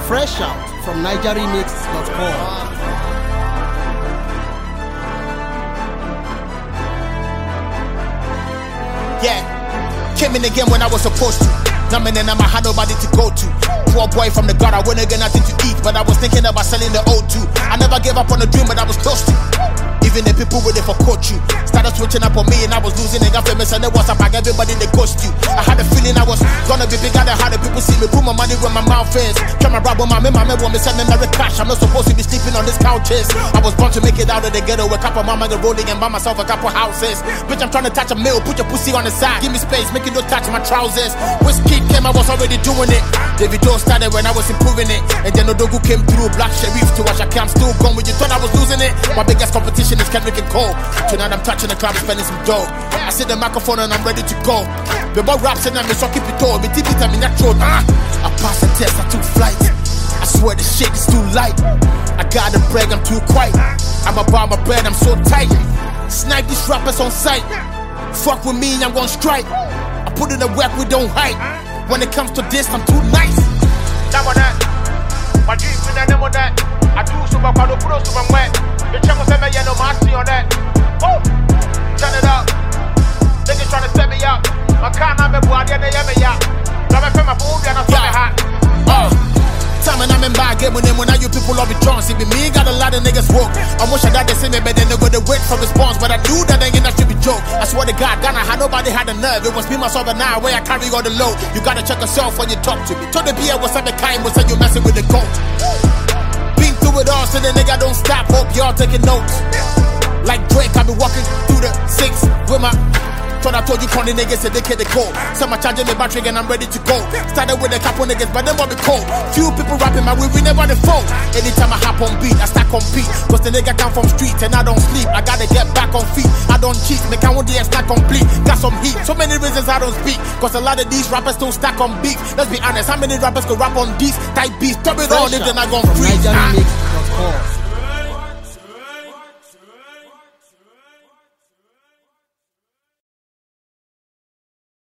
Fresh out from NigerRemix.com. Yeah, came in again when I was supposed to. Now man, I had nobody to go to. Poor boy from the gutter, I wouldn't get nothing to eat, but I was thinking about selling the O2. I never gave up on the dream, but I was close to. Even the people with it for coach you started switching up on me, and I was losing. They got famous and they WhatsApp, I everybody they ghost you. I had a feeling I was gonna be bigger than how the people see me. Put my money where my mouth is. Try my rap on my man want me sending every cash. I'm not supposed to be sleeping on these couches. I was born to make it out of the ghetto. A couple mama get rolling and buy myself a couple houses. Bitch, I'm trying to touch a mill. Put your pussy on the side. Give me space, make it no touch my trousers. Whiskey came, I was already doing it. David Doe started when I was improving it. And then Odogu came through. Black Sheriff to Ashake, I'm still gone. When you thought I was losing it, my biggest competition is Kendrick and Cole. Tonight I'm touching the club and spending some dough. I see the microphone and I'm ready to go. The boy raps and I'm so keep it all. Me TV time in that road. I passed the test, I took flight. I swear the shit is too light. I gotta brag, I'm too quiet. I'm about my bread, I'm so tight. Snipe these rappers on sight. Fuck with me, I'm gonna strike. I put in the work, we don't hide. When it comes to this, I'm too nice. That one that. My dreams in the name of that. I do so much, I don't put us to my wet. The channel said me, yeah, no mercy on that. Oh, turn it up. Niggas tryna set me up. My car not me boy, they hear me up. Now me feel my food, and I saw me hot. Time and I'm in bag game when now you people love it drunk. See me, got a lot of niggas woke. I wish I died they see me, but then they go to wait for response. But I knew that ain't that should be joke. I swear to God, Ghana had nobody had the nerve. It was me, myself, and I where I carry all the load. You gotta check yourself when you talk to me. Told the BA what's up, the kind was say you messing with the goat. Through it all, so the nigga don't stop. Hope y'all taking notes. Like Drake, I be walking through the 6 with my. Thought I told you, corny niggas said they can't go. So my charging the battery and I'm ready to go. Started with a couple niggas, but them will be cold. Few people rapping my way, we never the fold. Anytime I hop on beat, I start compete. Cause the nigga come from streets and I don't sleep. I gotta get back on feet. I don't cheat, make I want the it's not complete. Got some heat, so many reasons I don't speak. Cause a lot of these rappers don't stack on beats. Let's be honest, how many rappers could rap on these type beats? Top it all, if they're not gon' freeze.